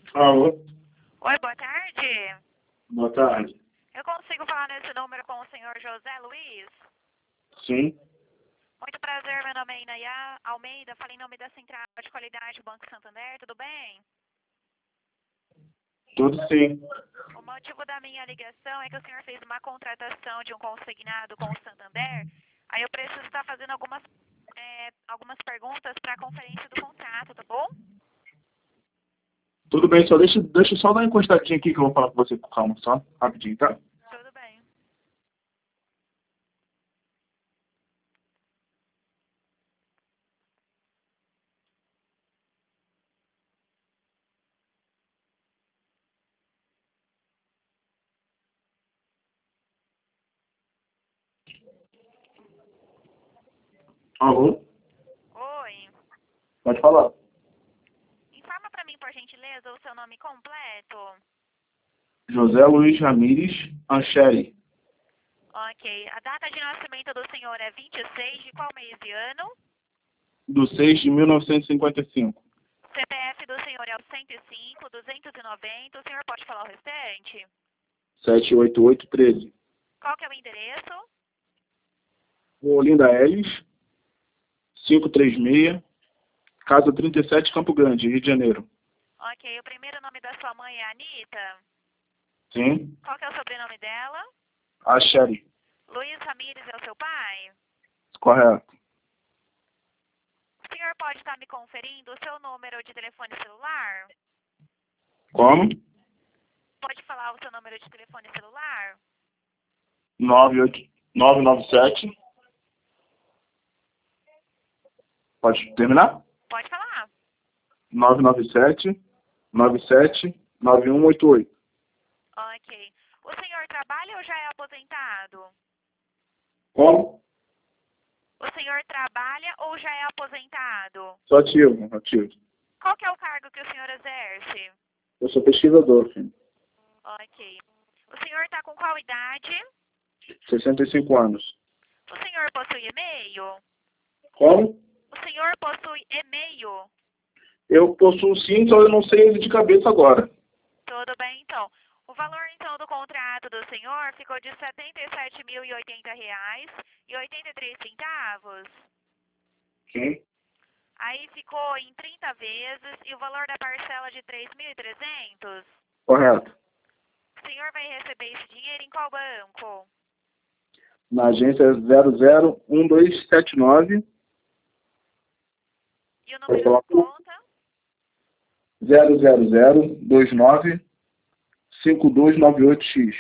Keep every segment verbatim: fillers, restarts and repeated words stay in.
Alô, Oi, boa tarde. boa tarde. Eu consigo falar nesse número com o senhor José Luiz? Sim, Muito prazer, meu nome é Inaya Almeida, falei em nome da Central de Qualidade do Banco Santander, tudo bem? tudo sim. O motivo da minha ligação é que o senhor fez uma contratação de um consignado com o Santander, aí eu preciso estar fazendo algumas, é, algumas perguntas para a conferência do contrato, tá bom? Tudo bem, só deixa, deixa eu só dar uma encostadinha aqui que eu vou falar com você com calma, só rapidinho, tá? Tudo bem. Alô, Oi. pode falar. Informa para mim, por gentileza, o seu nome completo. José Luiz Ramires Ancheri, Ok. A data de nascimento do senhor é vinte e seis de qual mês e ano? do seis de mil novecentos e cinquenta e cinco, C P F do senhor é o cento e cinco, duzentos e noventa. O senhor pode falar o restante? sete oito oito um três. Qual que é o endereço? Olinda Elis, quinhentos e trinta e seis, Casa trinta e sete, Campo Grande, Rio de Janeiro. Ok. O primeiro nome da sua mãe é Anita? Sim, Qual que é o sobrenome dela? Ancheri, Luiz Ramires é o seu pai? correto. O senhor pode estar me conferindo o seu número de telefone celular? Como? Pode falar o seu número de telefone celular? nove oito nove nove sete. Pode terminar? Pode falar. nove nove sete, nove sete, nove um oito oito. Ok. O senhor trabalha ou já é aposentado? Como? O senhor trabalha ou já é aposentado? Sou ativo, ativo. Qual que é o cargo que o senhor exerce? Eu sou pesquisador, filho. Ok. O senhor está com qual idade? sessenta e cinco anos. O senhor possui e-mail? Como? O senhor possui e-mail? Eu possuo sim, só eu não sei ele de cabeça agora. Tudo bem, então. O valor, então, do contrato do senhor ficou de setenta e sete mil e oitenta reais e oitenta e três centavos. Sim. Aí ficou em trinta vezes e o valor da parcela de três mil e trezentos. Correto. O senhor vai receber esse dinheiro em qual banco? Na agência zero zero um dois sete nove. E o Pode número falar da com conta? zero zero zero dois nove cinco dois nove oito x.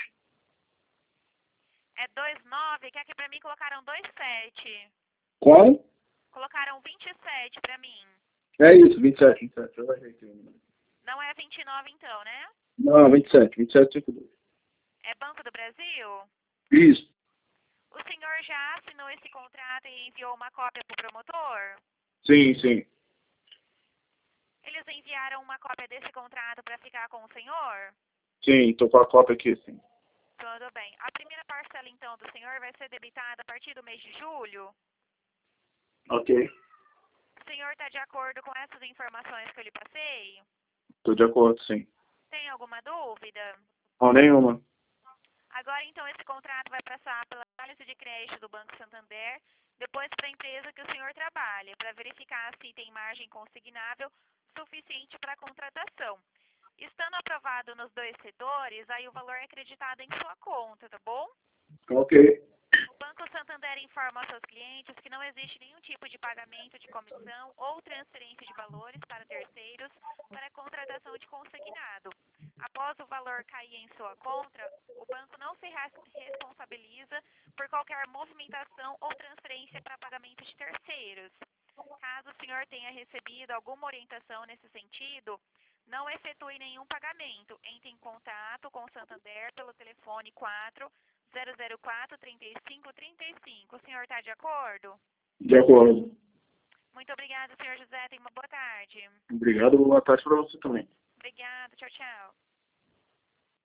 É dois nove, que aqui pra mim colocaram dois sete. Como? Colocaram vinte e sete pra mim. É isso, vinte e sete, vinte e sete. Eu errei aqui. Não é vinte e nove então, né? Não, vinte e sete, vinte e sete cinquenta e dois. É Banco do Brasil? Isso. O senhor já assinou esse contrato e enviou uma cópia pro promotor? Sim, sim. Eles enviaram uma cópia desse contrato para ficar com o senhor? Sim, tô com a cópia aqui, sim. Tudo bem. A primeira parcela, então, do senhor vai ser debitada a partir do mês de julho? Ok. O senhor está de acordo com essas informações que eu lhe passei? Tô de acordo, sim. Tem alguma dúvida? Não, nenhuma. Agora, então, esse contrato vai passar pela análise de crédito do Banco Santander, depois para a empresa que o senhor trabalha, para verificar se tem margem consignável suficiente para a contratação. Estando aprovado nos dois setores, aí o valor é acreditado em sua conta, tá bom? Ok. O Banco Santander informa aos seus clientes que não existe nenhum tipo de pagamento de comissão ou transferência de valores para terceiros para a contratação de consignado. Após o valor cair em sua conta, o banco não se responsabiliza por qualquer movimentação ou transferência para pagamento de terceiros. Caso o senhor tenha recebido alguma orientação nesse sentido, não efetue nenhum pagamento. Entre em contato com o Santander pelo telefone quatro zero zero quatro, trinta e cinco, trinta e cinco. O senhor está de acordo? De acordo. Muito obrigada, senhor José. Tenha uma boa tarde. Obrigado, boa tarde para você também. Obrigada. Tchau, tchau.